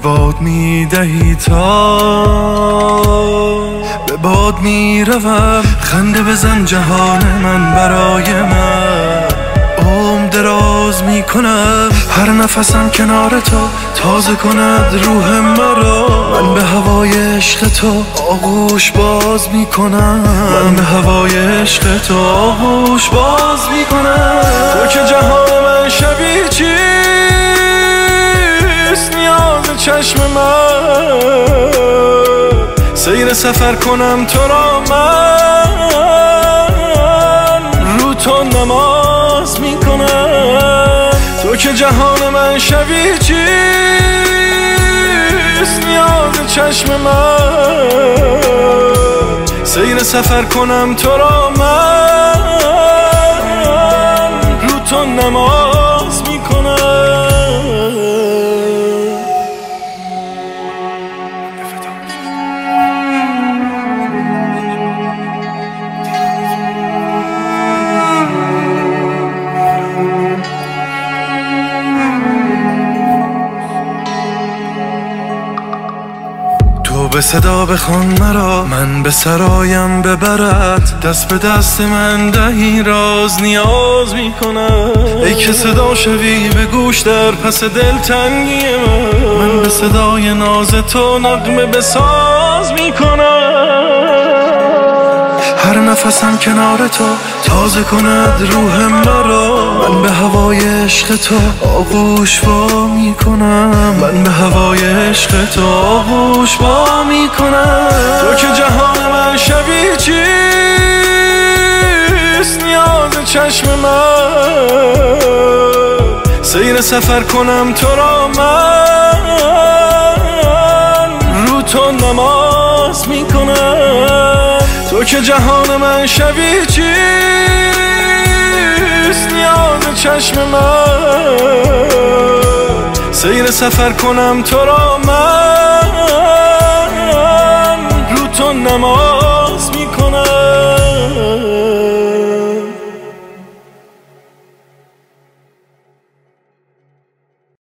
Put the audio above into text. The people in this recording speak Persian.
باد میدهی تا به باد میروم. خنده بزن جهان من برای من، عمر دراز میکنم. هر نفسم کنار تو تازه کند روح مرا. من به هوای عشق تو آغوش باز میکنم. من به هوای عشق تو آغوش باز میکنم. تو که جهان من شبیه چیست نیاز چشم من. سیر سفر کنم تو را من، رو تو نماز میکنم. تو که جهان من شبیه چیست نیاز چشم من. سیر سفر کنم تو را من، رو تو نماز میکنم. به صدا بخوان مرا، من به سرایم ببرد. دست به دست من دهی راز نیاز میکنم. ای که صدا شوی به گوش در پس دلتنگی من به صدای ناز تو نغمه بساز میکنم. هر نفسم کنار تو تازه کند روح مرا. من به هوای عشق تو آغوش وا میکنم. من به هوای عشق تو آغوش وا میکنم. تو که جهان من شبیه چیست نیاز چشم من. سیر سفر کنم تو را من، رو تو نماز میکنم. تو که جهان من شبیه چیست نیاز چشم من. سیر سفر کنم تو را من،